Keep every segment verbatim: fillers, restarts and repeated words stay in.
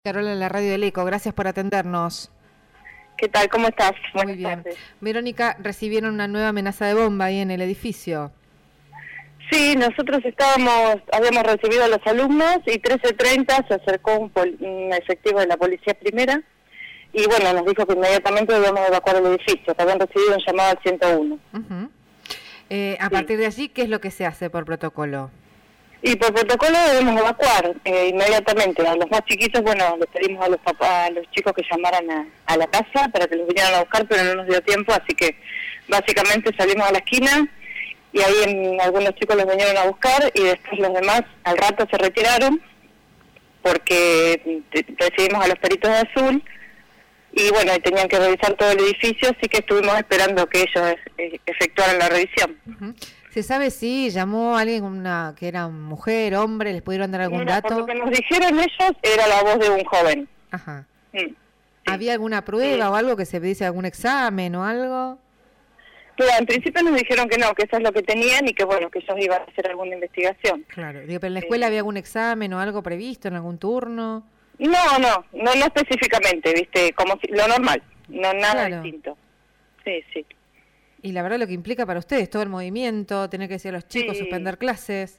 Carola, la radio del Eco, gracias por atendernos. ¿Qué tal? ¿Cómo estás? Muy Buenas bien. tardes. Verónica, recibieron una nueva amenaza de bomba ahí en el edificio. Sí, nosotros estábamos, habíamos recibido a los alumnos y trece treinta se acercó un, pol, un efectivo de la policía primera y bueno, nos dijo que inmediatamente debíamos evacuar el edificio, que habían recibido un llamado al ciento uno. Uh-huh. eh, a Sí. partir de allí, ¿qué es lo que se hace por protocolo? Y por protocolo debemos evacuar eh, inmediatamente. A los más chiquitos, bueno, les pedimos a los papás, a los chicos que llamaran a, a la casa para que los vinieran a buscar, pero no nos dio tiempo, así que básicamente salimos a la esquina y ahí en, algunos chicos los vinieron a buscar y después los demás al rato se retiraron porque recibimos a los peritos de azul y bueno, y tenían que revisar todo el edificio, así que estuvimos esperando que ellos eh, efectuaran la revisión. Uh-huh. ¿Se sabe si llamó a alguien una, que era mujer, hombre? ¿Les pudieron dar algún Mira, dato? por lo que nos dijeron ellos, era la voz de un joven. Ajá. Mm, sí. ¿Había alguna prueba Sí. o algo que se dice, algún examen o algo? Claro, en principio nos dijeron que no, que eso es lo que tenían y que bueno, que ellos iban a hacer alguna investigación. Claro. Digo, pero en la escuela Eh, había algún examen o algo previsto en algún turno. No, no, no, no específicamente, viste, como si, lo normal, no nada Claro. distinto. Sí, sí. Y la verdad lo que implica para ustedes, todo el movimiento, tener que decir a los chicos, Sí. suspender clases.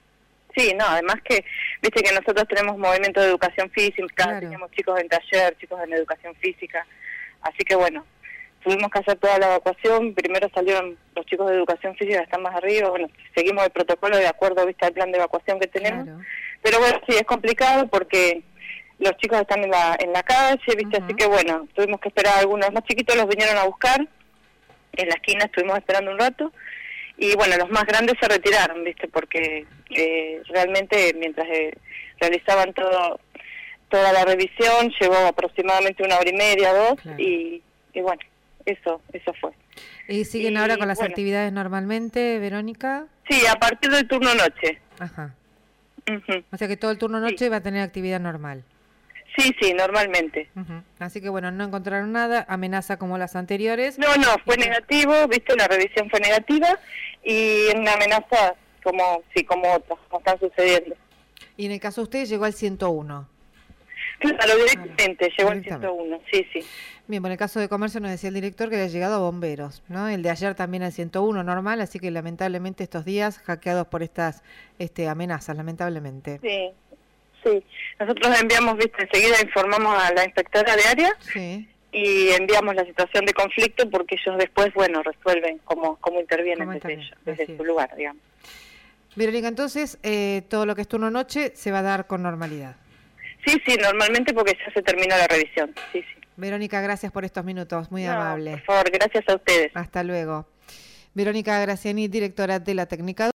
Sí, no, además que, viste que nosotros tenemos movimiento de educación física, Claro. tenemos chicos en taller, chicos en educación física, así que bueno, tuvimos que hacer toda la evacuación, primero salieron los chicos de educación física que están más arriba, bueno, seguimos el protocolo de acuerdo, viste, al plan de evacuación que tenemos, Claro. pero bueno, sí, es complicado porque los chicos están en la en la calle, viste, Ujú. así que bueno, tuvimos que esperar a algunos más chiquitos, los vinieron a buscar, en la esquina estuvimos esperando un rato, y bueno, los más grandes se retiraron, viste, porque eh, realmente mientras eh, realizaban todo toda la revisión, llevó aproximadamente una hora y media, dos, Claro. y, y bueno, eso eso fue. ¿Y siguen Y, ahora con las bueno. actividades normalmente, Verónica? Sí, a partir del turno noche. Ajá. Ujú. O sea que todo el turno noche Sí. va a tener actividad normal. Sí, sí, normalmente. Ujú. Así que bueno, no encontraron nada, amenaza como las anteriores. No, no, fue Y- negativo, viste, la revisión fue negativa y una amenaza como, sí, como otras, como están sucediendo. Y en el caso de ustedes llegó al ciento uno. Claro, directamente, llegó al directamente. ciento uno, sí, sí. Bien, bueno, en el caso de comercio nos decía el director que había llegado a bomberos, ¿no? El de ayer también al ciento uno normal, así que lamentablemente estos días hackeados por estas este, amenazas, lamentablemente. Sí, sí. Nosotros enviamos, viste, enseguida informamos a la inspectora de área Sí. y enviamos la situación de conflicto porque ellos después, bueno, resuelven cómo, cómo intervienen Cómo desde, intervienen, ellos, desde así su es. lugar, digamos. Verónica, entonces eh, todo lo que es turno noche se va a dar con normalidad. Sí, sí, normalmente porque ya se terminó la revisión, sí, sí. Verónica, gracias por estos minutos, muy No, amable. por favor, gracias a ustedes. Hasta luego. Verónica Graciani, directora de la Técnica